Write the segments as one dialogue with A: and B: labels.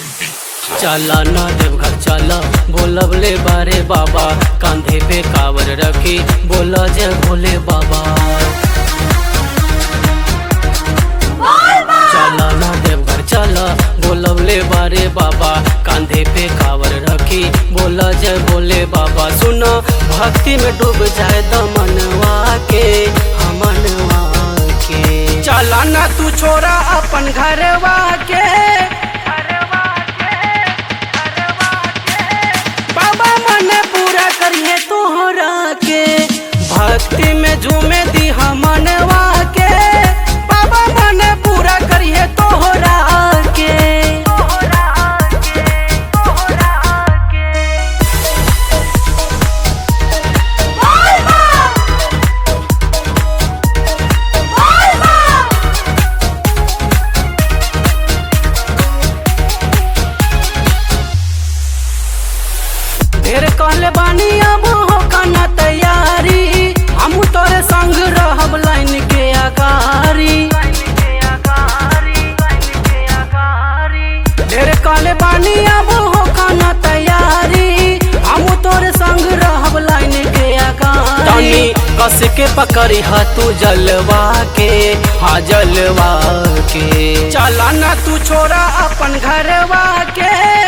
A: चला ना देवघर चला बोलब ले बारे बाबा, कांधे पे कावर रखी बोला जय भोले बाबा। चला ना देवघर चला बोलब ले बारे बाबा, कांधे पे कावर रखी बोला जय भोले बाबा। सुनो भक्ति में डूब जाए दमनवा के हमनवा के। चला ना तू छोरा अपन घरवा के, करिए तोहरा के भक्ति में झूमे दी मनवा के। बाबा मन पूरा करिए तोहरा के। ढेर कहले बानी अब होका ना तैयारी, हम तोरे संग रहब लाइन के आकारी। ढेर कहले बानी अब होका ना तैयारी, हम तोरे संग रहब लाइन के आकारी। तनी कस के पकड़ी हा तू जलवा के, हाँ जलवा के। चला ना तू छोरा अपन घरवा के,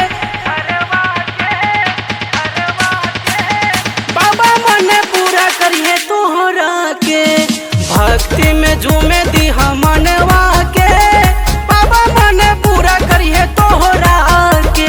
A: पूरा करिए तोहरा के भक्ति में झूमे दी मनवा के। बाबा मन पूरा करिए तोहरा के।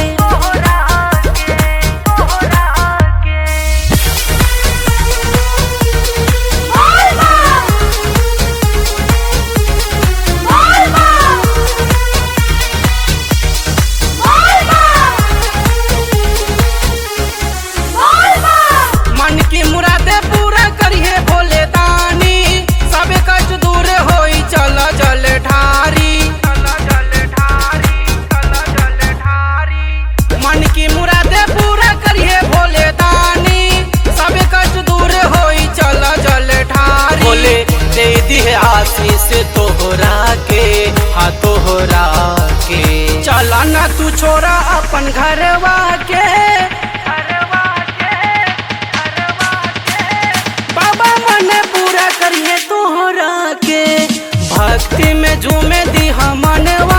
A: मन की मुरादे पूरा करिए भोले दानी, सब कष्ट दूर होई चल जल ढारी। मन की मुरादे पूरा करिए भोले दानी, सब कष्ट दूर होई चल जल ढारी। भोले दे दी है आशीष तोहरा के, हाँ तोहरा के। चला ना तू छोरा अपन घरवा के, पूरा करिए तोहरा के भक्ति में झूमे दी मनवा